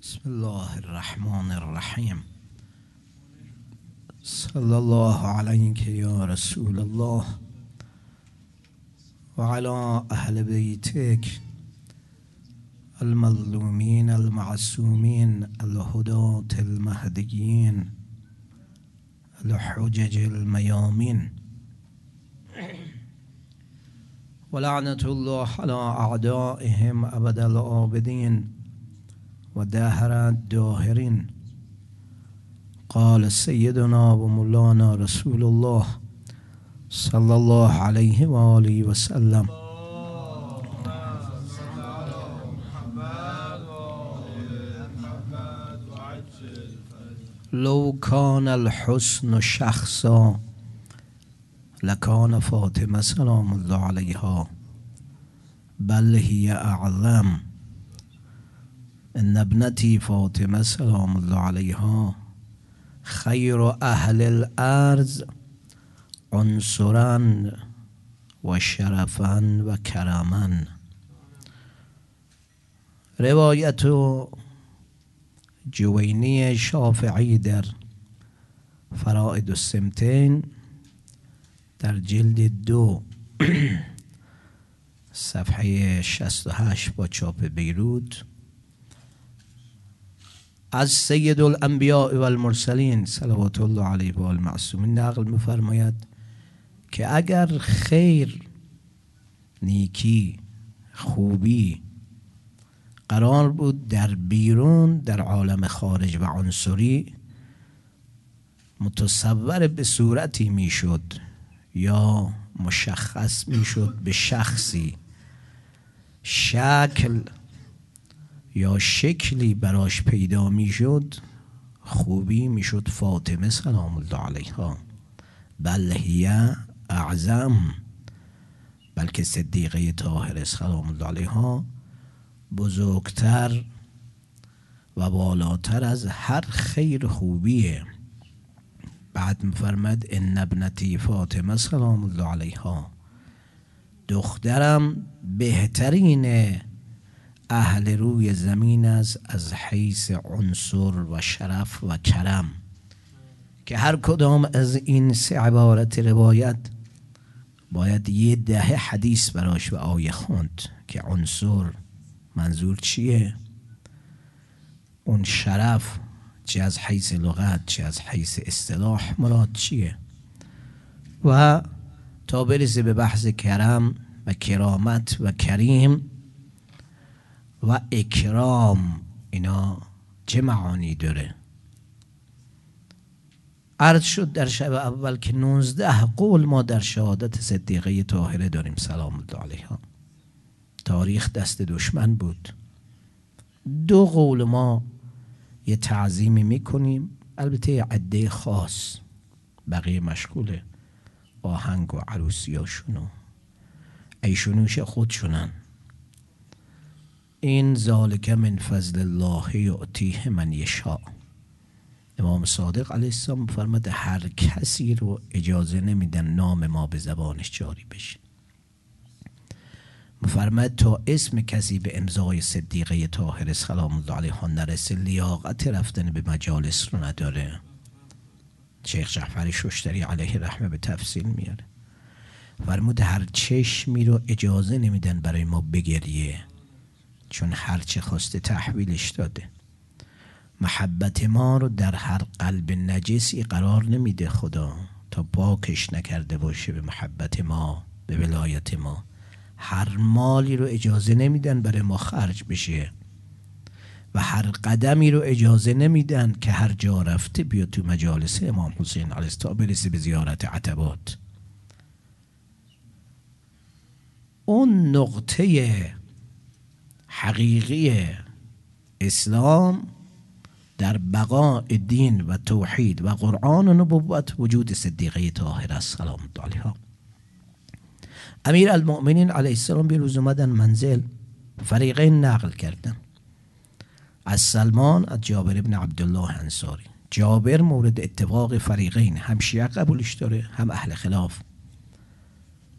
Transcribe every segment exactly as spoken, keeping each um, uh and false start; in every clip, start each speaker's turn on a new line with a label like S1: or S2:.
S1: بسم الله الرحمن الرحیم. صلی الله علیک یا رسول الله و علی اهل بیتک المظلومین المعصومین الهداة المهدیین الحجج المیامین ولعنة الله على اعدائهم ابد العابدین و دهر الداهرین. قال سیدنا و مولانا رسول الله صلی الله علیه و آله و سلم: لو کان الحسن شخصا لکان فاطمه سلام الله علیها بل هی اعظم. ان ابنتی فاطمه سلام الله علیها خیر اهل الارض عنصرا و شرفا و کرما. روایت جوینی شافعی در فرائد السمتین در جلد دو صفحه شصت و هشت با چاپ بیروت از سید الانبیاء و المرسلین صلوات الله علیه و المعصومین نقل می‌فرماید که اگر خیر، نیکی، خوبی قرار بود در بیرون در عالم خارج و عنصری متصور به صورتی میشد یا مشخص میشد به شخصی، شکل یا شکلی براش پیدا میشد، خوبی میشد فاطمه سلام الله علیها بل هی اعظم، بلکه صدیقه طاهره سلام الله علیها بزرگتر و بالاتر از هر خیر خوبیه. بعد میفرماد ان ابنتی فاطمه سلام الله علیها، دخترم بهترین اهل روی زمین است از حیث عنصر و شرف و کرم. که هر کدام از این سه عبارت روایت باید یه دهه حدیث براش و آیه خوند که عنصر منظور چیه، اون شرف چه از حیث لغت چه از حیث اصطلاح مراد چیه، و تا برسه به بحث کرم و کرامت و کریم و اکرام، اینا چه معانی داره. عرض شد در شب اول که نوزده قول ما در شهادت صدیقه طاهره داریم سلام الله علیها. تاریخ دست دشمن بود. دو قول ما یه تعظیمی میکنیم، البته عده خاص، بقیه مشغول آهنگ و عروسیاشون و ایشونوش خودشونن. این ذالک من فضل الله یعطیه من یشاء. امام صادق علیه السلام فرمود هر کسی رو اجازه نمیدن نام ما به زبانش جاری بشه. فرمود تا اسم کسی به امضای صدیقه طاهره سلام الله علیها نرسه لیاقت رفتن به مجالس رو نداره. شیخ جعفر ششتری علیه رحمه به تفصیل میاره. فرمود هر چشمی رو اجازه نمیدن برای ما بگریه، چون هر چه خواسته تحویلش داده. محبت ما رو در هر قلب نجسی قرار نمیده خدا تا پاکش نکرده باشه به محبت ما، به ولایت ما. هر مالی رو اجازه نمیدن برای ما خرج بشه و هر قدمی رو اجازه نمیدن که هر جا رفته بیا تو مجالس امام حسین علیه السلام برسه به زیارت عتبات. اون نقطه حقیقی اسلام در بقاء دین و توحید و قرآن و نبوت وجود صدیقه طاهره سلام الله علیها. امیر المؤمنین علیه السلام به روز اومدن منزل، فریقین نقل کردن از سلمان از جابر ابن عبدالله انصاری. جابر مورد اتفاق فریقین، هم شیعه قبولش داره هم اهل خلاف.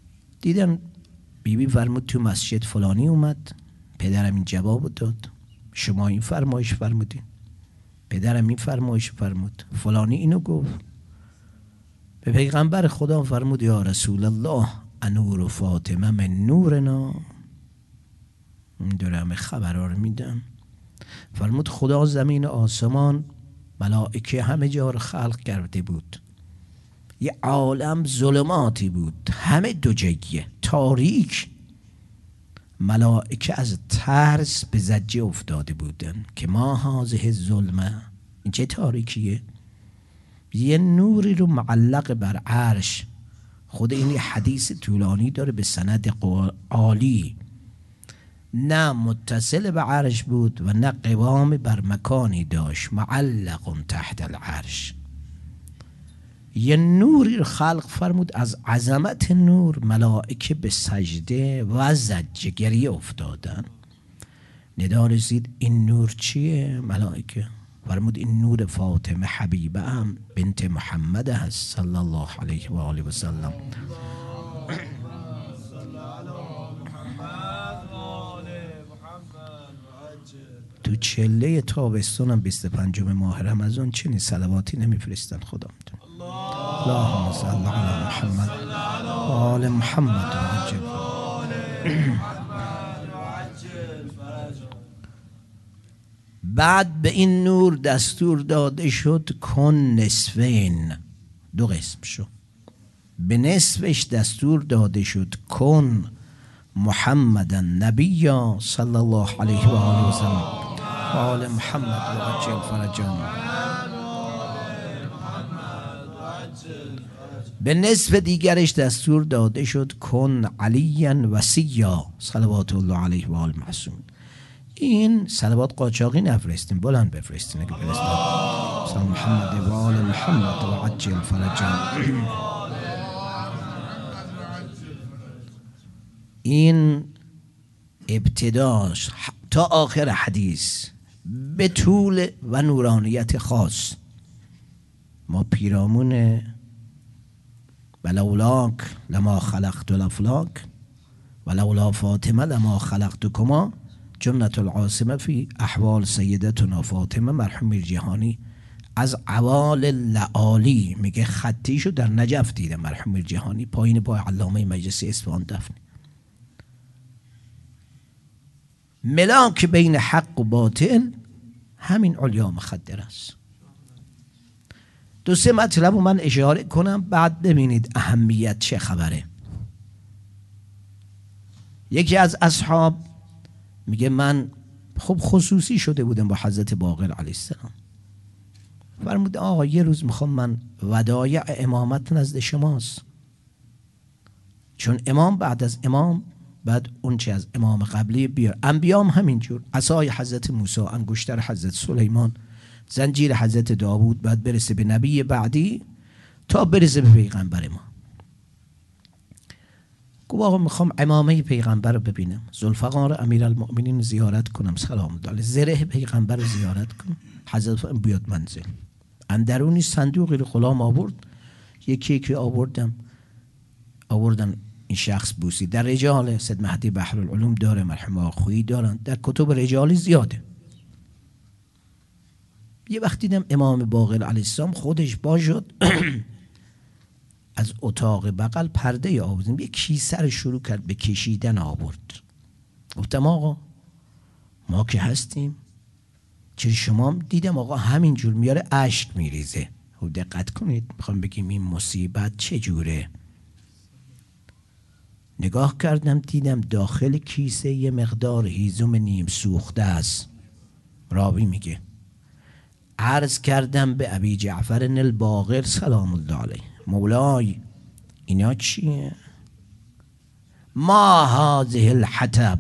S1: دیدن بیبی فرمود تو مسجد فلانی اومد، پدرم این جواب داد، شما این فرمایش فرمودین، پدرم این فرمایش فرمود، فلانی اینو گفت. به پیغمبر خدا فرمود یا رسول الله انور فاطمه من نورنا. این دارم خبرها رو میدم. فرمود خدا زمین آسمان ملائکه همه جا رو خلق کرده بود، یه عالم ظلماتی بود، همه دو جگه تاریک. ملائکه از ترس به زجه افتاده بودن که ما هذه الظلمه، این چه تاریکیه؟ یه نوری رو معلق بر عرش. خود این حدیث طولانی داره به سند عالی، نه متصل به عرش بود و نه قوام بر مکانی داشت، معلق تحت العرش. یه نوری رو خلق فرمود، از عظمت نور ملائکه به سجده و زجه گریه افتادن. ندا رسید این نور چیه؟ ملائکه فرمود این نور فاطمه حبیبه هم بنت محمد هست صلی الله علیه و آله و سلم. تو چله تابستونم بیست و پنجم ماه رمضان چنین صلواتی نمیفرستن خدا میدونه. اللهم صل علی محمد و آل محمد و عجل. بعد به این نور دستور داده شد کن نصفین، دو قسم شد. به نصفش دستور داده شد کن محمد نبی صلی الله علیه و آله و سلم و آل محمد و عجل فرجهم. به نصف دیگرش دستور داده شد کن علی وصیا صلوات الله علیه و آل معصوم. این صلوات قاچاقی نفرستیم، بلند بفرستین اگه فرستیم. صلی محمد و آل محمد و عجل فرجهم. این ابتداش تا آخر حدیث به طول و نورانیت خاص. ما پیرامون ولولاک لما خلقت الافلاک ولولا فاطمه لما خلقتکما جنت العاصمه فی احوال سیدتنا فاطمه مرحوم میر جهانی از عوال لعالی میگه خطیشو در نجف دیده مرحوم میر جهانی پایین پای علامه مجلسی اصفهان دفنه. ملاک بین حق و باطل همین علیا مخدر است. دو سه مطلب رو من اشاره کنم بعد ببینید اهمیت چه خبره. یکی از اصحاب میگه من خب خصوصی شده بودم با حضرت باقر علیه السلام. فرمود آقا یه روز میخوام من ودایع امامت نزد شماست، چون امام بعد از امام بعد اون چه از امام قبلی بیار. انبیام همینجور، عصای حضرت موسی، انگشتر حضرت سلیمان، زنجیر حضرت داوود، بعد برسه به نبی بعدی تا برسه به پیغمبر ما. گفت آقا میخوام امامه پیغمبر رو ببینم، ذوالفقار امیرالمؤمنین زیارت کنم سلام الله علیه، زره پیغمبر رو زیارت کنم. حضرت بیاد منزل. اندرونی صندوقی رو غلام آورد، یکی یکی آوردم آوردن این شخص بوسی. در رجال سید مهدی بحرالعلوم داره، مرحوم آخویی دارن، در کتب رجالی زیاده. یه وقت دیدم امام باقر علیه السلام خودش با شد از اتاق بغل پرده آوردیم، یه کیسه رو شروع کرد به کشیدن آورد. گفتم آقا ما که هستیم، چرا شما؟ دیدم آقا همینجور میاره اشک میریزه. خب دقت کنید، میخوام بگیم این مصیبت چه جوره. نگاه کردم دیدم داخل کیسه یه مقدار هیزم نیم سوخته است. راوی میگه عرض کردم به ابی جعفر الباقر سلام الله علیه، مولای اینا چیه؟ ما هذه الحطب.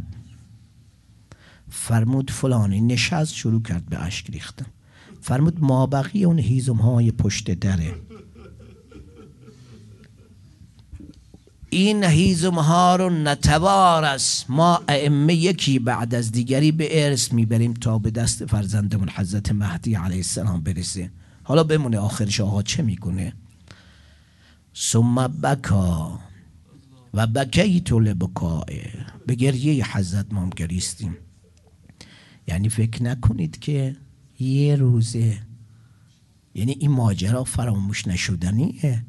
S1: فرمود فلانی. نشست شروع کرد به اشک ریختن. فرمود ما بقیه اون هیزم های پشت دره. این هیزم ها رو نتوارث، ما ائمه یکی بعد از دیگری به ارث میبریم تا به دست فرزندمون حضرت مهدی علیه السلام برسه. حالا بمونه آخرش آقا چه میگونه. ثم بکا و بکیت لبکائه، به گریه حضرت ما هم گریستیم. یعنی فکر نکنید که یه روزه، یعنی این ماجرا فراموش نشدنیه.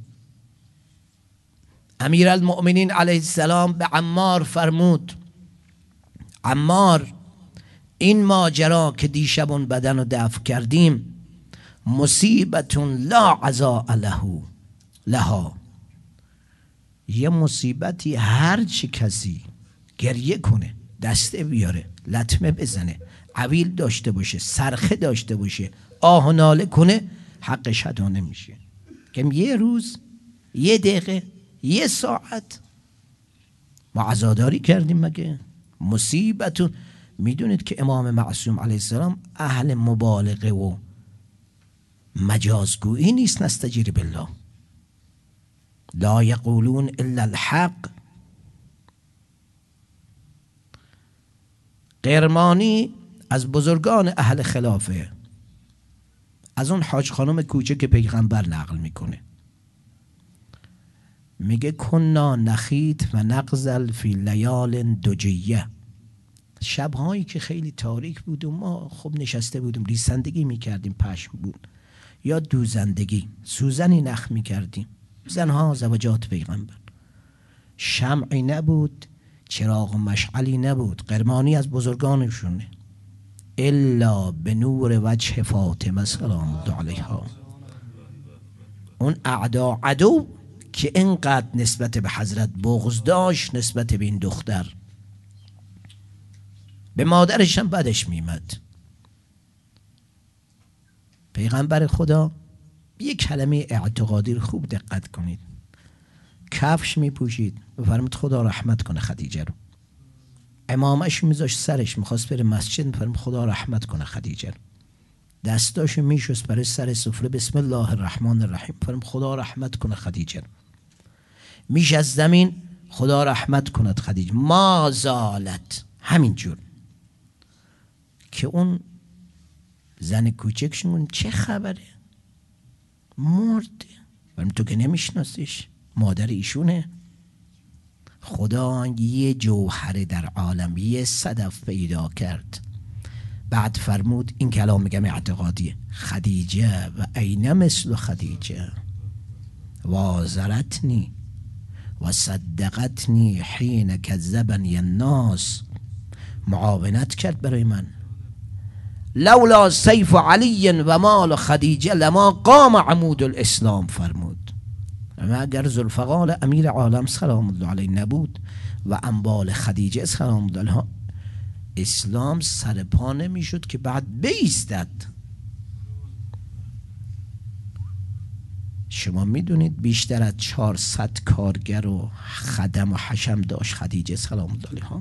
S1: امیرالمؤمنین علیه السلام به عمار فرمود عمار، این ماجرا که دیشب اون بدن رو دفن کردیم مصیبتون لا عزاء له لها، یه مصیبتی هر چی کسی گریه کنه، دسته بیاره، لطمه بزنه، عویل داشته باشه، صرخه داشته باشه، آه و ناله کنه، حقش ادا نمیشه. که یه روز، یه دقیقه، یه ساعت ما عزاداری کردیم مگه؟ مصیبتون. میدونید که امام معصوم علیه السلام اهل مبالغه و مجازگویی نیست. نستجیر بالله، لا یقولون الا الحق. قرمانی از بزرگان اهل خلافه، از اون حاج خانم کوچه که پیغمبر نقل میکنه، میگه کنا نخیت و نغزل فی لیال دجیه، شبهایی که خیلی تاریک بود و ما خب نشسته بودیم ریسندگی میکردیم، پشم بود، یا دوزندگی، سوزنی نخ میکردیم، زنها زوجات پیغمبر، شمعی نبود، چراغ و مشعلی نبود. قرمانی از بزرگانشونه، الا به نور وجه فاطمه سلام الله علیها. اون اعدا عدو که اینقدر نسبت به حضرت بغض داشت، نسبت به این دختر، به مادرش هم بدش میمد. پیغمبر خدا یک کلمه اعتقادی رو خوب دقت کنید، کفش میپوشید، بفرمید خدا رحمت کنه خدیجه رو، امامش میذاشت سرش، میخواست بره مسجد، میفرمید خدا رحمت کنه خدیجه رو، دستاشو میشست برای سر سفره، بسم الله الرحمن الرحیم، میفرمید خدا رحمت کنه خدیجه رو، میش از زمین، خدا رحمت کند خدیجه. ما زالت، همینجور که اون زن کوچکشون چه خبره، مرده، ولی تو که نمیشناسیش، مادر ایشونه. خدا یه جوهر در عالم، یه صدف پیدا کرد، بعد فرمود، این کلام میگم اعتقادیه، خدیجه و عین مثل خدیجه وازرتنی و صدقتنی حین کذبنی الناس، معاونت کرد برای من. لولا سیف علی و مال خدیجه لما قام عمود الاسلام، فرمود اما اگر ذوالفقار امیر عالم سلام الله علیه نبود و انبال خدیجه سلام الله علیها، اسلام سر پا نمیشد که بعد بایستد. شما میدونید بیشتر از چهارصد کارگر و خدم و حشم داشت خدیجه سلام الله علیها.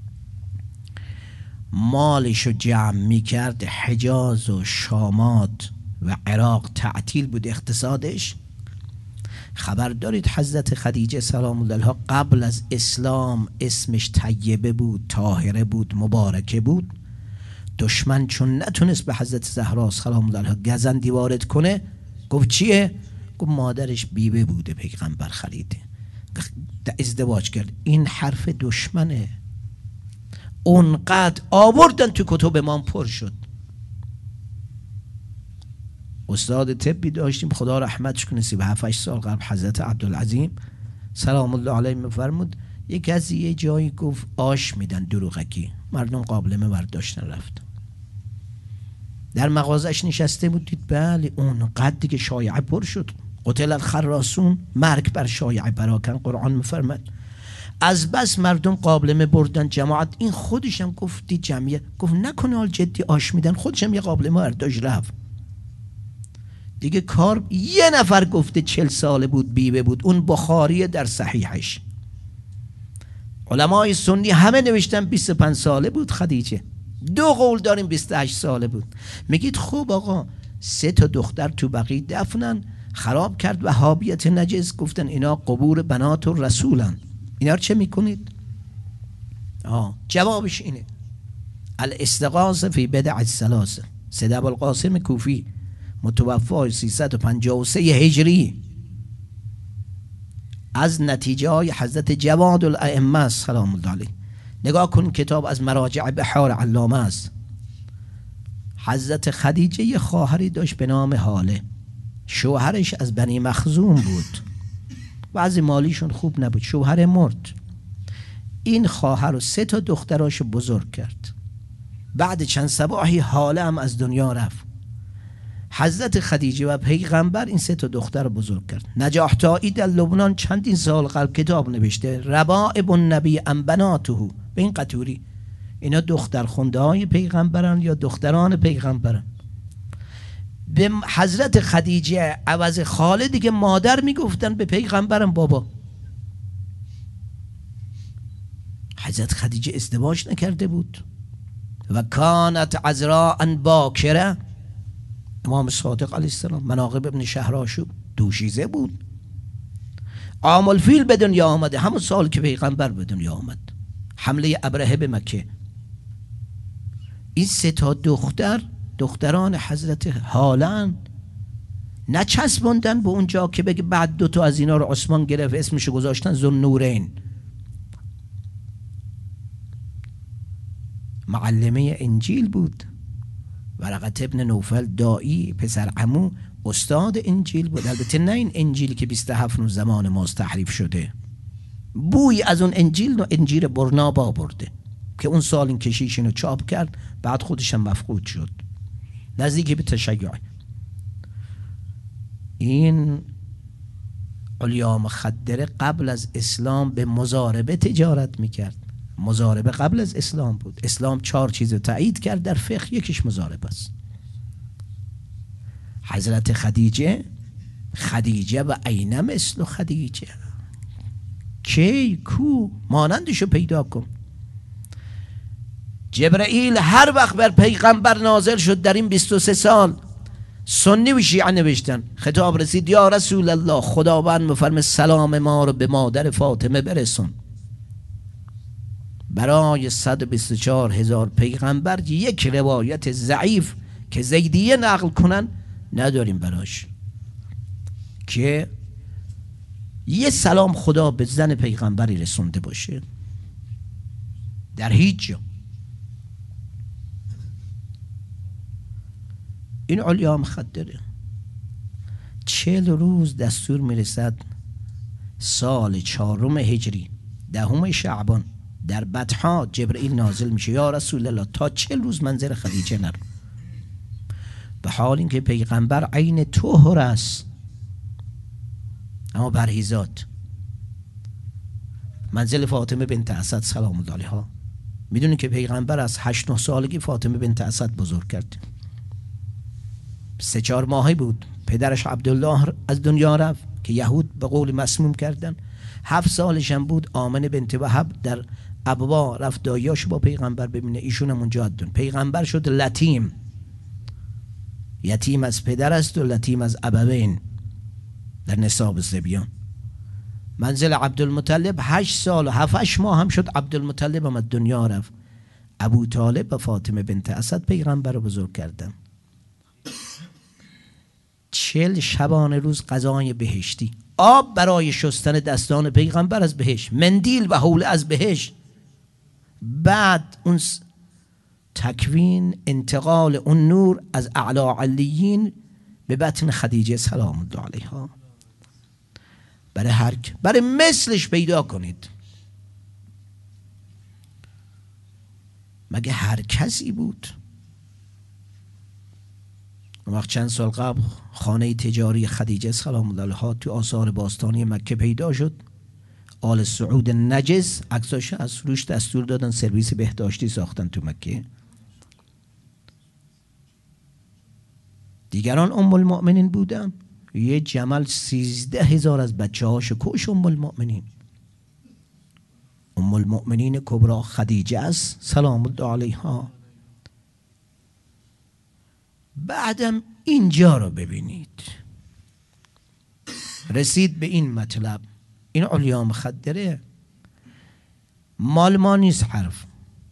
S1: مالشو جمع میکرد، حجاز و شامات و عراق تعطیل بود اقتصادش. خبر دارید حضرت خدیجه سلام الله علیها قبل از اسلام اسمش طیبه بود، طاهره بود، مبارکه بود. دشمن چون نتونست به حضرت زهرا سلام الله علیها گزندی وارد کنه، گفت چیه؟ گفت مادرش بیوه بوده، پیغمبر خریده، ازدواج کرد. این حرف دشمنه. اونقدر آوردن تو کتب امام پر شد. استاد طبی داشتیم خدا رحمتش کنه، سی و هفت سال قبل، حضرت عبدالعظیم سلام الله علیه میفرمود یک از یه جایی گفت آش میدن دروغکی، مردم قابلمه برداشتن رفتن. در مغازش نشسته بود، دید بله اونقدر دیگه شایعه پر شد. قتل الخراسون، مرگ بر شایعه پراکن، قرآن میفرماد. از بس مردم قابلمه بردن جماعت، این خودش هم گفتی جمعیت، گفت نکنه حال جدی آش میدن، خودش هم یه قابلمه برداشت رفت دیگه. کار یه نفر گفته چل ساله بود بیوه بود، اون بخاری در صحیحش. علمای سنی همه نوشتن بیست و پنج ساله بود خدیجه. دو قول داریم بیست و هشت ساله بود. میگید خب آقا سه تا دختر تو بقیع دفنن، خراب کرد وهابیت نجس، گفتن اینا قبور بنات و رسولن، اینا رو چه میکنید؟ آه جوابش اینه، الاستغاثه فی بدع الثلاثه، سید ابوالقاسم کوفی متوفی سیصد و پنجاه و سه هجری، از نتیجه های حضرت جواد الائمه سلام الله علیه. نگاه کن کتاب از مراجع بحار علامه است، حضرت خدیجه یه خواهری داشت به نام حاله، شوهرش از بنی مخزوم بود، وضع مالیشون خوب نبود، شوهر مرد. این خواهر رو سه تا دختراش بزرگ کرد. بعد چند صباحی حاله هم از دنیا رفت. حضرت خدیجه و پیغمبر این سه تا دختر رو بزرگ کرد. نجاح طایی در لبنان چندین سال قبل کتاب نوشته، ربائب النبی ام بناته، به این قطوری اینا دختر خونده های پیغمبرن یا دختران پیغمبرن. به حضرت خدیجه عوض خاله دیگه مادر میگفتن، به پیغمبرم بابا. حضرت خدیجه ازدواج نکرده بود و کانت عذراء باکره. امام صادق علیه السلام مناقب ابن شهرآشوب دوشیزه بود. عام الفیل به دنیا آمده، همون سال که پیغمبر به دنیا آمد، حمله ابرهه به مکه. این سه تا دختر دختران حضرت حالن، نچسبوندن به اونجا که بگه بعد دو تا از اینا رو عثمان گرفت اسمشو گذاشتن ذوالنورین. معلمه انجیل بود. ورقت ابن نوفل داعی پسر عمو استاد انجیل بود. البته نه این انجیلی که بیست و هفت زمان ماست تحریف شده، بوی از اون انجیل و انجیل برنابا برده که اون سال این کشیش اینو چاپ کرد، بعد خودش هم مفقود شد، نزدیک به تشیع. این علیا مخدره قبل از اسلام به مضاربه تجارت میکرد. مضاربه قبل از اسلام بود. اسلام چهار چیز رو تایید کرد در فقه، یکیش مضاربه است. حضرت خدیجه خدیجه و عین مثل خدیجه، کی کو مانندشو پیدا کن. جبرائیل هر وقت بر پیغمبر نازل شد در این بیست و سه سال، سنی و شیعه نوشتن، خطاب رسید یا رسول الله خداوند میفرمه سلام ما رو به مادر فاطمه برسون. برای صد و بیست و چهار هزار پیغمبر یک روایت ضعیف که زیدیه نقل کنن نداریم براش که یه سلام خدا به زن پیغمبری رسونده باشه، در هیچ جا. این علیا مخدره. چهل روز دستور میرسد سال چهارم هجری دهم شعبان در بطحا جبرئیل نازل میشه، یا رسول الله تا چهل روز منزل خدیجه نرو، به حال اینکه پیغمبر عین طهر است اما پرهیزات. منزل فاطمه بنت اسد سلام الله علیها، میدونی که پیغمبر از هشت نه سالگی فاطمه بنت اسد بزرگ کرد. سه چهار ماهی بود پدرش عبدالله از دنیا رفت که یهود به قول مسموم کردن. هفت سالش هم بود آمنه بنت وهب در ابوا رفت داییاشو با پیغمبر ببینه، ایشون هم اونجا دون. پیغمبر شد لتیم، یتیم از پدر است و لتیم از ابوین در نصاب الصبیان. منزل عبدالمطلب هشت سال و هفتش ماه هم شد عبدالمطلب هم از دنیا رفت. ابو طالب و فاطمه بنت اسد پیغمبر رو بزرگ کردن. چل شبانه روز غذای بهشتی، آب برای شستن دستان پیغمبر از بهشت، مندیل و حوله از بهشت. بعد اون تکوین انتقال اون نور از اعلی علیین به بطن خدیجه سلام الله علیها. برای هر برای مثلش پیدا کنید. مگه هر کسی بود؟ اون وقت چند سال قبل خانه تجاری خدیجه سلام الله علیها تو آثار باستانی مکه پیدا شد. آل سعود نجس عکساش از روش دستور دادن سرویس بهداشتی ساختن تو مکه. دیگران ام المؤمنین بودن. یه جمل سیزده هزار از بچه هاش کش ام المؤمنین. ام المؤمنین کبرا خدیجه است سلام الله علیها. بعدم اینجا رو ببینید، رسید به این مطلب. این علیا مخدره، مال ما نیست. حرف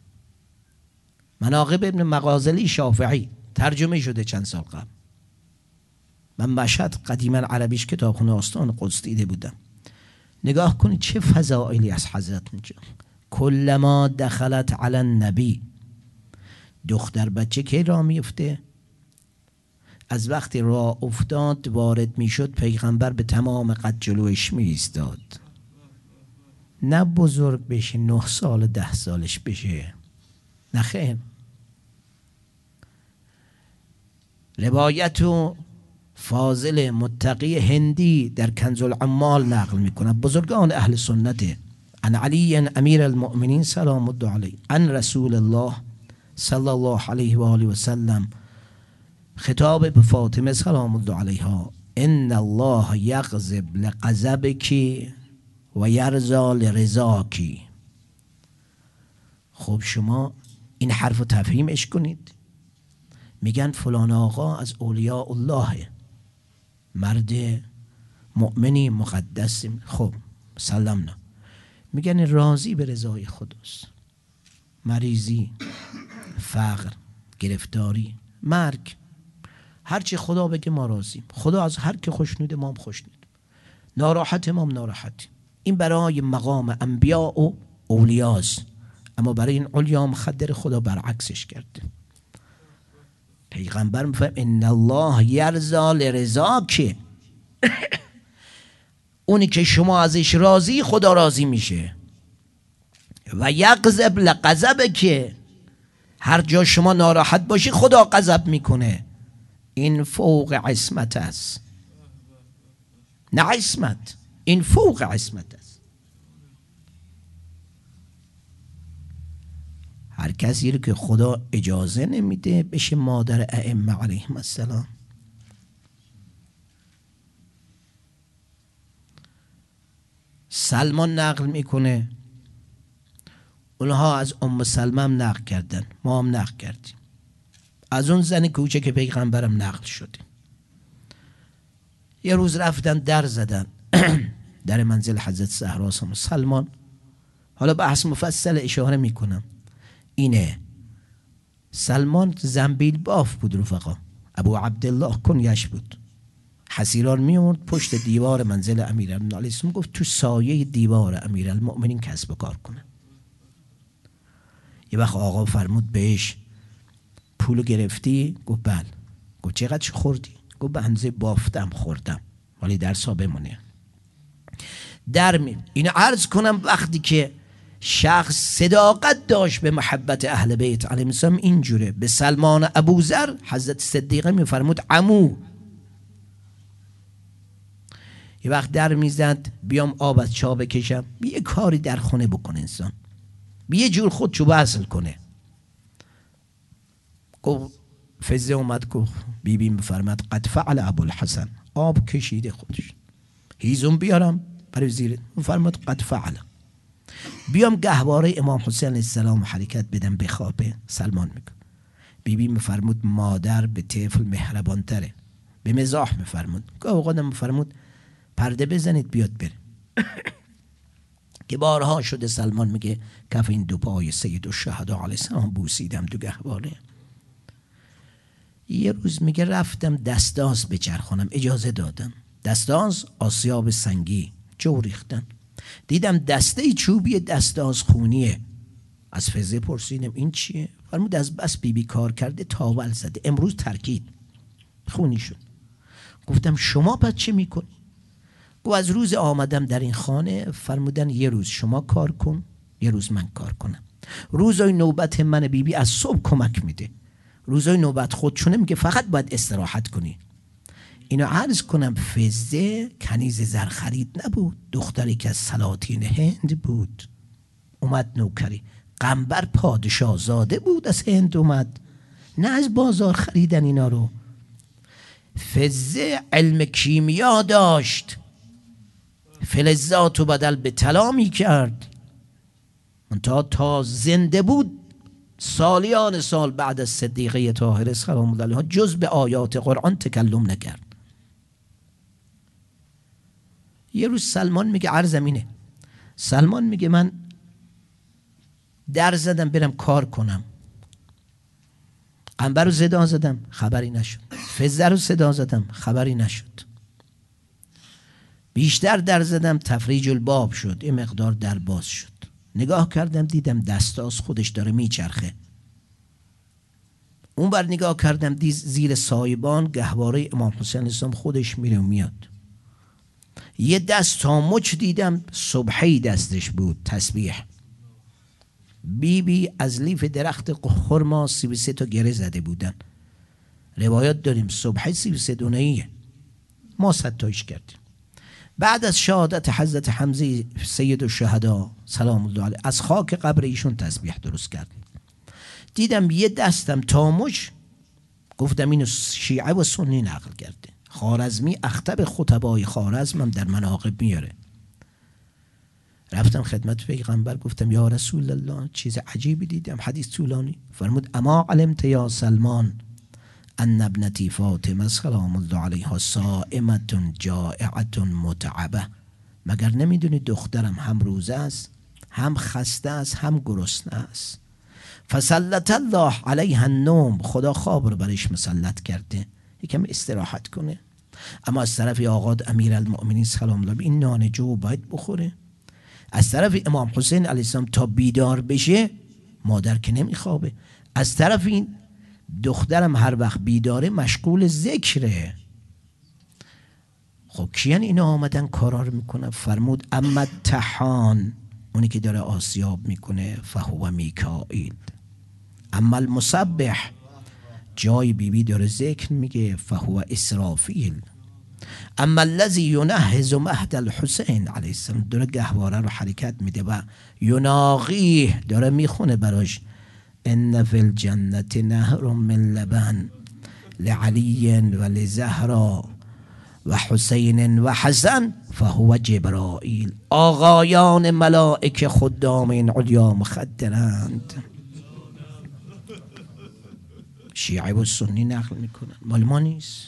S1: مناقب ابن مغازلی شافعی ترجمه شده چند سال قبل. من مشهد قدیما عربیش کتابخونه آستان قدس دیده بودم. نگاه کنید چه فضائلی از حضرت اونجا. کلما دخلت علی النبی دختر بچه کی راه میفته؟ از وقتی راه افتاد وارد میشد پیغمبر به تمام قد جلوش می ایستاد. نه بزرگ بشه نه سال ده سالش بشه، نه خیر. روایت و فاضل متقی هندی در کنز العمال نقل میکنه، بزرگان اهل سنت، عن علی امیر المؤمنین سلام الله علیه عن رسول الله صلی الله علیه و آله و سلم، خطاب به فاطمه سلام الله علیها، ان الله یغضب لغضبک و یرضی لرضاک. خب شما این حرف رو تفهیمش کنید. میگن فلان آقا از اولیاء الله، مرد مؤمنی مقدس. خب سلام نه، میگن راضی به رضای خداست. مریضی، فقر، گرفتاری، مرگ، هرچی خدا بگه ما راضیم. خدا از هر که خوشنوده ما هم خوشنود، ناراحت ما هم ناراحتیم. این برای مقام انبیاء و اولیاست، اما برای این علیا مخدر خدا برعکسش کرده. پیغمبر میفرماید ان الله یرضی لرضاک، اونی که شما ازش راضی خدا راضی میشه. و یغضب لغضبک، هر جا شما ناراحت باشی خدا غضب میکنه. این فوق عصمت است، نه عصمت، این فوق عصمت است. هر کسی رو که خدا اجازه نمیده بشه مادر ائمه علیهم السلام. سلمان نقل میکنه، اونها از ام سلمه هم نقل کردن، ما هم نقل کردیم، از اون زن کوچک پیغمبرم نقل شده. یه روز رفتن در زدن در منزل حضرت زهرا سلمان. حالا بحث مفصل اشاره میکنم. اینه سلمان زنبیل باف بود رفقا، ابو عبدالله کنیش بود. حسیران میورد پشت دیوار منزل امیرالمؤمنین علیه السلام، گفت تو سایه دیوار امیرالمؤمنین کسب و کار کنه. یه وقت آقا فرمود بهش پولو گرفتی؟ گفت بله. گفت چقدر خوردی؟ گفت به اندازه بافتم خوردم، ولی درسا بمونه. در می اینو عرض کنم، وقتی که شخص صداقت داشت به محبت اهل بیت علیهم السلام اینجوره. به سلمان ابوذر حضرت صدیقه میفرمود عمو. یه وقت در میزد بیام آب از چا بکشم، یه کاری در خونه بکنه انسان، یه جور خودشو وصل کنه. گفت فزه اومد گفت بیبی میفرماد قد فعل ابوالحسن، آب کشیده خودش. هیزم بیارم برای زیر؟ میفرماد قد فعل. بیام گهواره امام حسین علیه السلام حرکت بدم بخوابه. سلمان میگه بیبی میفرمود مادر به طفل مهربان تره، به مزاح میفرمود. گاه اوقات میفرمود پرده بزنید بیاد بره. که بارها شده سلمان میگه کف این دو پای سید الشهدا علیه السلام بوسیدم تو گهواره. یه روز میگه رفتم دستاز بچرخونم، اجازه دادم. دستاز آسیاب سنگی جو ریختن، دیدم دسته چوبی دستاز خونیه. از فزه پرسیدم این چیه؟ فرمود از بس بیبی بی کار کرده تاول زده، امروز ترکید خونی شد. گفتم شما پس چه میکنی؟ گفت از روز آمدم در این خانه فرمودن یه روز شما کار کن یه روز من کار کنم. روزای نوبت من بیبی بی از صبح کمک میده، روزای نوبت خودشونه میگه فقط باید استراحت کنی. اینو عرض کنم فزه کنیز زر خرید نبود، دختری که از سلاطین هند بود. اومد نوکری، قنبر پادشاه زاده بود از هند اومد، نه از بازار خریدن اینا رو. فزه علم کیمیا داشت، فلزات و بدل به طلا می کرد. منتها تا زنده بود سالیان سال بعد از صدیقه طاهره سلام الله علیها جز به آیات قرآن تکلم نکرد. یه روز سلمان میگه عرضم اینه، سلمان میگه من در زدم برم کار کنم، قنبر رو صدا زدم خبری نشد، فزه رو صدا زدم خبری نشد، بیشتر در زدم تفریج الباب شد، یه مقدار در باز شد. نگاه کردم دیدم دستاز خودش داره میچرخه. اون بر نگاه کردم، دید زیر سایبان گهواره امام حسین اسلام خودش میره و میاد. یه دست تا مچ دیدم، صبحی دستش بود تسبیح. بی بی از لیف درخت خرما سی و سه تا گره زده بودن. روایات داریم صبحی سی و سه دونهیه، ما صد تایش کردیم. بعد از شهادت حضرت حمزه سید الشهدا سلام الله علیه از خاک قبر ایشون تسبیح درست کردیم. دیدم یه دستم تا مچ، گفتم اینو شیعه و سنی نقل کرده. خوارزمی اخطب خطبای خوارزم هم در مناقب میاره. رفتم خدمت پیغمبر گفتم یا رسول الله چیز عجیبی دیدم، حدیث طولانی. فرمود اما علمت یا سلمان ان ابنتی فاطمه سلام الله علیها صائمه جائعه متعبه، مگر نمیدونی دخترم هم روزه است، هم خسته است، هم گرسنه است. فسلط الله علیها النوم، خدا خواب رو برش مسلط کرده یکم استراحت کنه. اما از طرف آقا امیرالمؤمنین سلام الله این نان جو باید بخوره. از طرف امام حسین علیه السلام تا بیدار بشه مادر که نمیخوابه. از طرف این دخترم هر وقت بیداره مشغول ذکره. خب کیان اینا آمدن کارار میکنن؟ فرمود اما تحان، اونی که داره آسیاب میکنه، فهو میکائیل. اما المسبح، جای بیبی داره ذکر میگه، فهو اسرافیل. اما الذی ینهز مهد الحسین علیه السلام، داره گهواره رو حرکت میده و یناغیه، داره میخونه براش ان فی الجنة نهر من لبن لعلی و لزهرا و حسین و حسن فهو جبرائیل. آقایان ملائکه خدام این علیا مخدرند. شیعه و سنی نقل میکنن، مال ما نیست.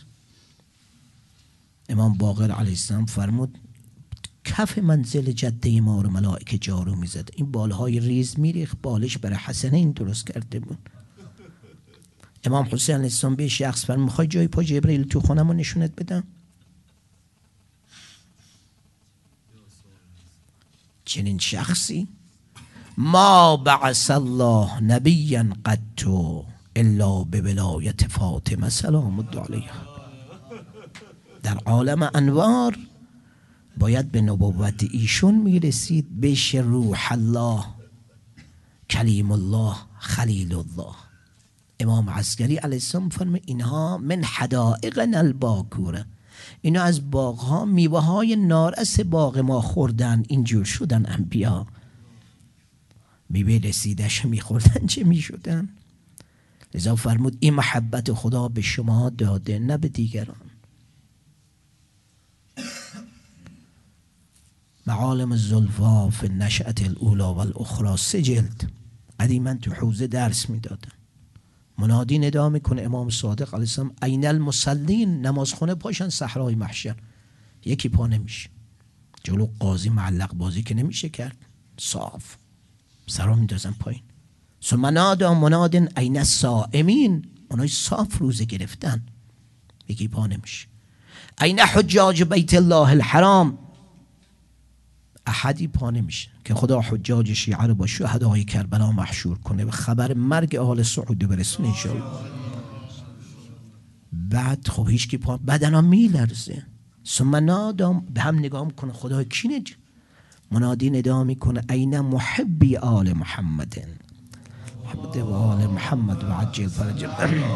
S1: امام باقر علیه السلام فرمود کف منزل جده ما رو ملائکه جارو میزد. این بالهای ریز میریخ، بالش برای حسنه این درست کرده بود. امام حسین علیه السلام به شخص فرمود میخوای جای پا جبرئیل تو خونم رو نشونت بدم؟ چنین شخصی ما بعث الله نبیا قط الا بولایت فاطمه سلام الله علیها. در عالم انوار باید به نبوت ایشون میرسید، بشه روح الله، کلیم الله، خلیل الله. امام عسکری علیه السلام فرمود اینها من حدائقنا الباکوره، اینا از باغها میوه های نارس باغ ما خوردن، اینجور شدن انبیا. میوه رسیدش میخوردن چه میشدن؟ لذا فرمود این محبت خدا به شما داده نه به دیگران. معالم الزلفا فی النشأة الاولی و الاخرى، سه جلد، قدیما تو حوزه درس میدادن. منادی ندا میکنه امام صادق علیه السلام این المصلین، نمازخونه پاشن صحرای محشر، یکی پا نمیشه. جلو قاضی معلق بازی که نمیشه کرد، صاف سرا میندازن پایین. ثم نادی مناد این الصائمین، اونای صاف روزه گرفتن، یکی پا نمیشه. این حجاج بیت الله الحرام، احدی پا نمیشه که خدا حجاج شیعه رو با شهدای کربلا محشور کنه و خبر مرگ آل سعود برسونه انشاءالله. بعد خب هیچ کی پا، بدنا میلرزه. ثم نادام به هم نگاه میکنه، خدا کی نج؟ منادی ندا میکنه این محبی آل محمد، محمد و آل محمد و عجل فرج.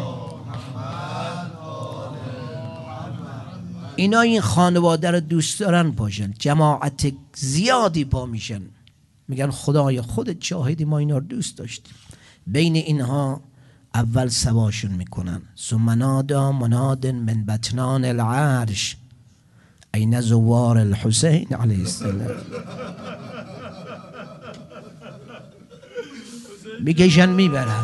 S1: اینا این خانواده رو دوست دارن پاشن، جماعت زیادی پا میشن، میگن خدای خودت شاهدی ما اینا رو دوست داشتیم. بین اینها اول سواشون میکنن. ثم نادا مناد من بطنان العرش این زوار الحسین علیه السلام، میکشن میبرن.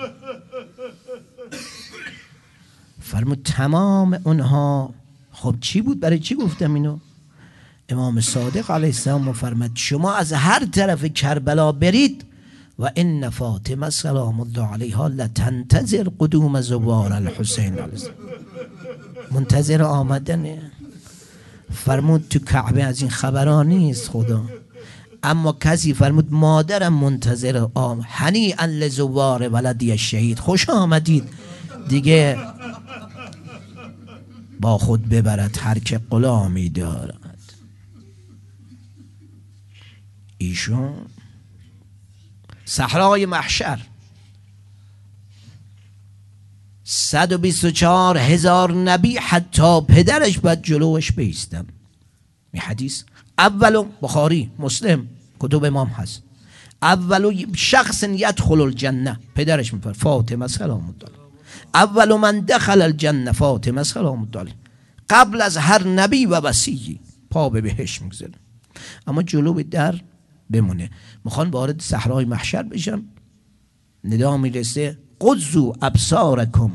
S1: فرمود تمام اونها. خب چی بود؟ برای چی گفتم اینو؟ امام صادق علیه السلام فرمود شما از هر طرف کربلا برید و ان فاطمه سلام الله علیها لتنتظر قدوم زوار الحسین علیه السلام، منتظر آمدنه. فرمود تو کعبه از این خبرها نیست خدا، اما کسی فرمود مادرم منتظر آم هنیئا لزوار ولدی الشهید، خوش آمدید دیگه با خود ببرد هر که غلامی دارد. ایشون صحرای محشر صد و بیست و چهار هزار نبی حتی پدرش باید جلوش بیستن. این حدیث اولو بخاری مسلم کتب امام هست. اولو شخص یدخل الجنه پدرش میفرد فاطمه سلام الله علیها. اولو من دخل الجنه فاطمه سلام الله علیها. قبل از هر نبی و وصی پا به بهشت میگذاره، اما جلو به در بمونه. میخوان وارد صحرای محشر بشن، ندا میرسه قضوا ابصارکم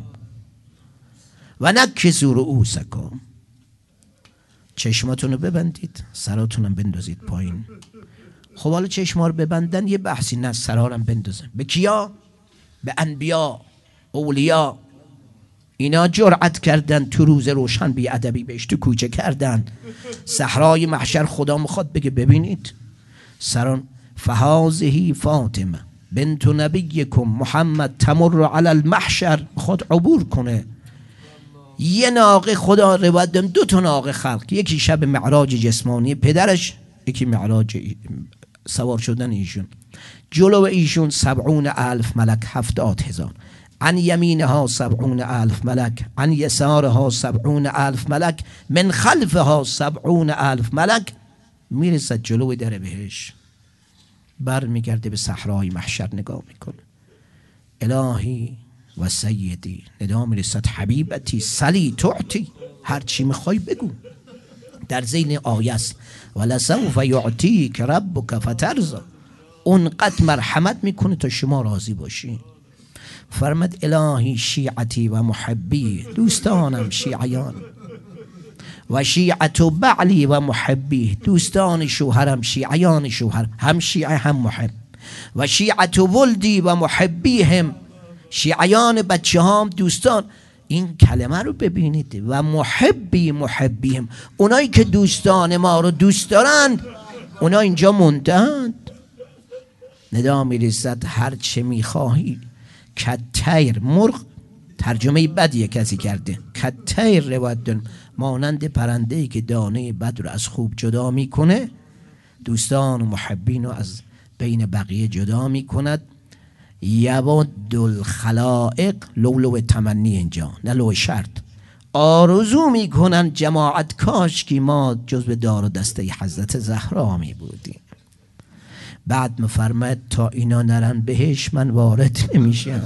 S1: و نکسوا رؤوسکم. چشماتون رو ببندید، سراتون هم بندازید پایین. خب حالا چشما رو ببندن یه بحثی نه، سرارم بندازن. به کیا؟ به انبیا اولیا. اینا جرأت کردن تو روز روشن بی ادبی بهش تو کوچه کردن. صحرای محشر خدا میخواد بگه ببینید سران فهازهی فاطمه بنت نبیکم محمد تمر علی المحشر، میخواد عبور کنه. یه ناقه خدا روایت دارم دو تا ناقه خلق، یکی شب معراج جسمانی پدرش، یکی معراج سوار شدن ایشون. جلو ایشون سبعون الف ملک، هفتاد هزار. عن یمینها سبعون الف ملک، عن یسارها سبعون الف ملک، من خلفها سبعون الف ملک. میرسد جلو در بهش، بر میگرده به صحرای محشر نگاه میکنه. الهی و سیدی، ندا میرسد حبیبتی سلی تعطی، هر چی میخوای بگو. در زین آیه است ولسوف یعطیک ربک فترضی، اونقدر مرحمت میکنه تا شما راضی باشی. فرمد الهی شیعتی و محبی، دوستانم شیعیان، و شیعت بعلی و محبی، دوستان شوهرم شیعیان شوهر، هم شیعه هم محب. و شیعت ولدی و محبی هم، شیعیان بچه هم دوستان. این کلمه رو ببینید، و محبی محبی هم، اونایی که دوستان ما رو دوست دارند اونا اینجا موندند. ندا میرسد هر چه میخواهی کتیر، مرغ ترجمه بدیه کسی کرده، کتیر روایت دارم مانند پرنده‌ای که دانه بد رو از خوب جدا میکنه، دوستان و محبین رو از بین بقیه جدا میکند. یود الخلائق، لولو تمنی اینجا نه لو شرط، آرزو میکنن جماعت کاش که ما جزو دار و دسته حضرت زهرا می بودیم. بعد مفرمد تا اینا نرن بهش من وارد نمیشم.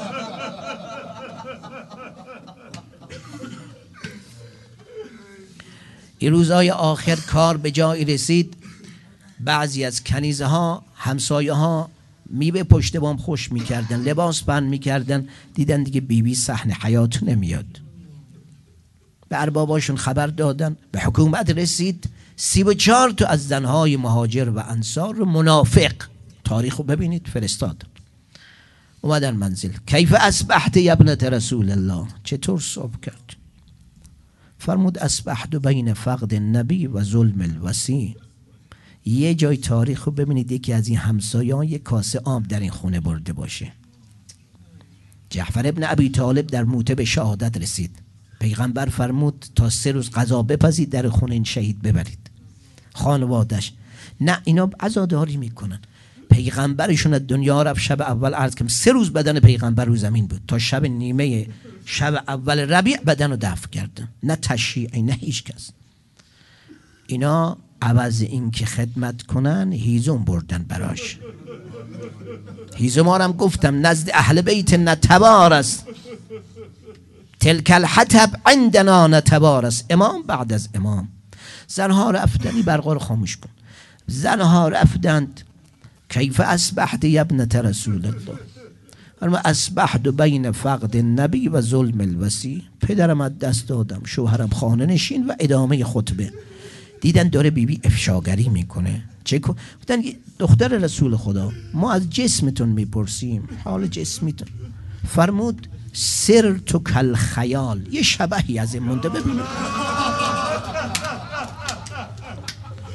S1: این روزهای آخر کار به جایی رسید، بعضی از کنیزه ها همسایه ها میوه پشت بام خوش میکردن، لباس پهن میکردن، دیدن دیگه بیبی صحن حیات نمیاد. به ارباباشون خبر دادن، به حکومت رسید. سی و چهار تا از زنهای مهاجر و انصار منافق، تاریخو ببینید، فرستاد. اومدن منزل، کیف اصبحت یا ابنت رسول الله، چطور صبح کرد؟ فرمود اصبحت بین فقد النبی و ظلم الوصی. یه جای تاریخ رو ببینید، یکی از این همسایه‌ها یک کاسه آب در این خونه برده باشه. جعفر ابن ابی طالب در موته به شهادت رسید. پیغمبر فرمود تا سه روز غذا بپزید در خونه این شهید ببرید. خانوادش نه، اینا عزاداری میکنن. پیغمبرشون از دنیا رفت، شب اول عرض کردم سه روز بدن پیغمبر رو زمین بود، تا شب نیمه شب اول ربیع بدن رو دفن کردن. نه تشییع نه هیچ کس. اینا عوض این که خدمت کنن هیزم بردن براش. هیزم ها هم گفتم نزد اهل بیت نتبار است، تلک الحطب عندنا نتبار است. امام بعد از امام زنها رفتن، برقا رو خاموش کن. زنها رفتند کیف اصبحت یا ابنت رسول الله، فرما اصبحت بین فقد النبی و ظلم الوصی. پدرم از دست دادم، شوهرم خانه نشین. و ادامه خطبه دیدن داره بیبی افشاگری میکنه. چه کن؟ گفتن دختر رسول خدا ما از جسمتون میپرسیم، حال جسمیتون. فرمود سر تو کل خیال، یه شبهی از این مونده. ببینید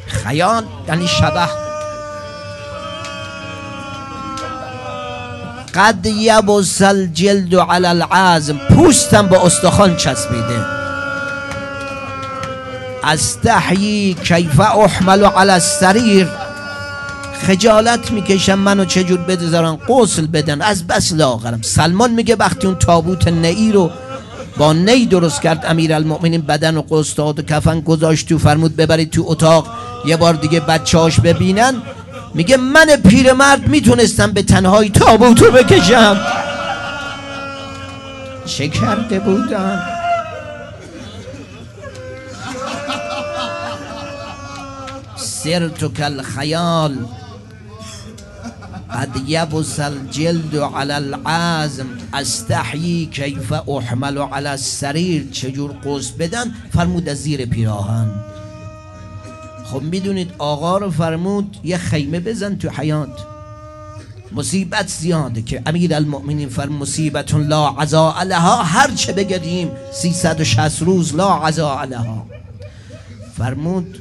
S1: خیال یعنی شبه. قد یبس الجلد علی العظم، پوستم با استخوان چسبیده. استحیی کیف احمل علی السریر، خجالت میکشم منو چجور بذارن غسل بدن از بس لاغرم. سلمان میگه وقتی اون تابوت نئی رو با نی درست کرد امیرالمؤمنین، بدن و غسل داد و کفن گذاشت تو، فرمود ببرید تو اتاق یه بار دیگه بچه‌هاش ببینن. میگه من پیرمرد میتونستم به تنهایی تابوت رو بکشم، چه کرده بودم؟ سرت کل خیال قد یبس الجلد علی العظم، استحیی کیف احمل علی السریر، چجور غسل بدن؟ فرمود از زیر پیراهن. خب میدونید آقا رو فرمود یه خیمه بزن تو حیاط، مصیبت زیاده که امیرالمؤمنین فرمود مصیبت لا عزاء لها، هر چه بگردیم سیصد و شصت روز لا عزاء لها. فرمود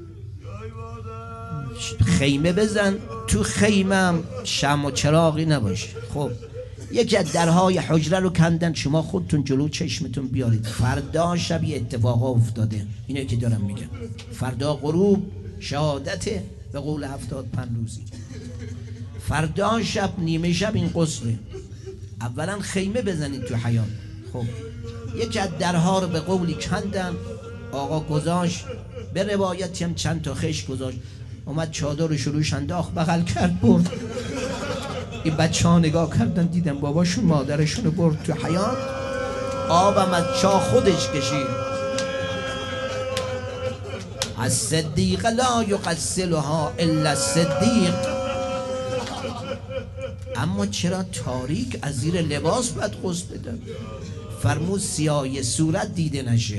S1: خیمه بزن، تو خیمه شمع و چراغی نباشه. خب یکی از درهای حجره رو کندن، شما خودتون جلو چشمتون بیارید. فردا شب یه اتفاقا افتاده، اینه که دارم میگم. فردا غروب شهادته به قول هفتاد پنروزی. فردا شب نیمه شب این غسله. اولا خیمه بزنید تو حیاط. خب یکی از درها رو به قولی کندن، آقا گذاشت، به روایتی هم چند تا خش گذاشت، اومد چادر رو شروعش انداخت بغل کرد برد. این بچه ها نگاه کردن دیدن باباشون مادرشون رو برد تو حیاط، آبم از چا خودش کشید. از صدیق لا یغسلها الا الصدیق. اما چرا تاریک از زیر لباس باید غسل بدن؟ فرمود سیاه صورت دیده نشه.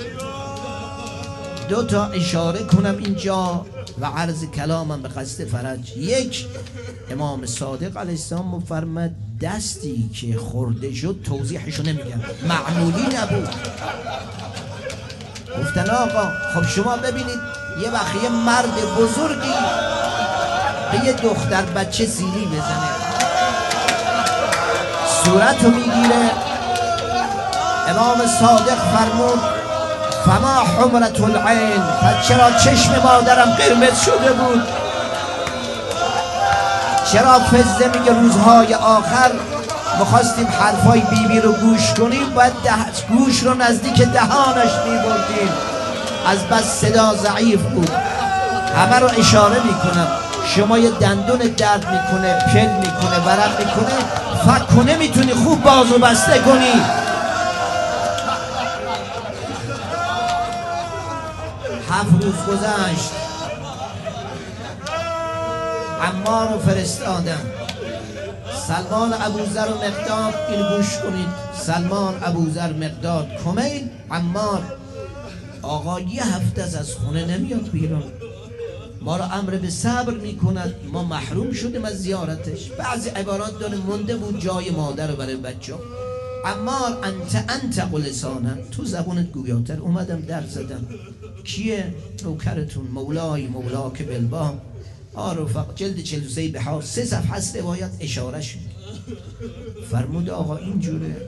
S1: دو تا اشاره کنم اینجا و عرض کلامم به قصد فرج. یک، امام صادق علیه السلام مفرمد دستی که خورده شد، توضیحشو نمیگم، معمولی نبود. گفتن آقا خب شما ببینید یه وقت یه مرد بزرگی به یه دختر بچه سیلی بزنه، صورتو میگیره. امام صادق فرمود فما حمرت العین، پس چرا چشم مادرم قرمز شده بود؟ چرا فزه میگه روزهای آخر مخواستیم حرفای بیبی بی رو گوش کنیم، باید ده... گوش رو نزدیک دهانش میبردیم، از بس صدا ضعیف بود. همه رو اشاره میکنم، شما یه دندون درد میکنه، پل میکنه، ورق میکنه، فک کنه میتونی خوب بازو بسته کنی. هفت روز گذشت، عمار رو فرستادم، سلمان ابوذر و مقداد، این گوش کنید، سلمان ابوذر مقداد کمیل عمار. آقا یه هفته از خونه نمیاد بیرون، ما رو امر به صبر میکند، ما محروم شدیم از زیارتش. بعضی عبارات داره مونده بود جای مادر رو برای بچه. عمار انت انت قلسانم، تو زبونت گویاتر. اومدم در زدم، کیه؟ نوکرتون، مولای مولا که بلبا آرفق، جلد چهل و سه بحار، سه صفحه هست روایت، اشاره شد. فرمود آقا اینجوره.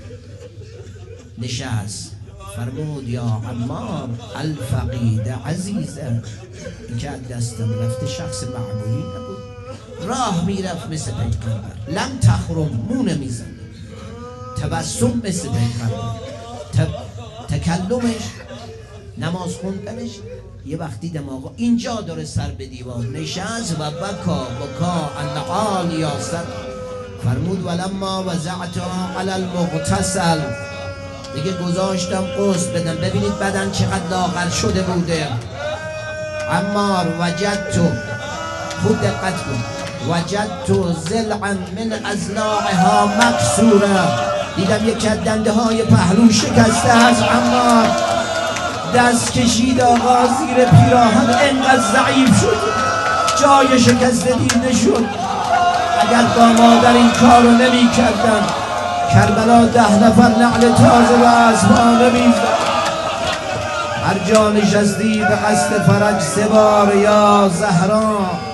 S1: نشست، فرمود یا عمار الفقید عزیزه، این که دستم رفته شخص معمولی نبود، راه میرفت مثل پیغمبر، لم تخرم، مونه میزن، تبسم مثل پیغمبر، تکلمش، نماز خوندنش. یه وقت دیدم آقا اینجا داره سر به دیوار، نشست و بکا بکا النقال یاست. فرمود ولما وزعتها علی المغتسل، دیگه گذاشتم غسل بدم، ببینید بدن چقدر لاغر شده بوده. عمار وجدتو، خوب دقت کن، وجدتو ضلعا من اضلاعها مکسوره، دیدم یک از دنده های پهلو شکسته از عمار. دست کشید آقا زیر پیراهن، انقدر ضعیف شد جای شکسته دیده شد. اگر با مادر این کار رو نمی کردن کربلا ده نفر نعل تازه و اسبان نمیزد. هر جا نشستی به قصد فرج سه بار یا زهرا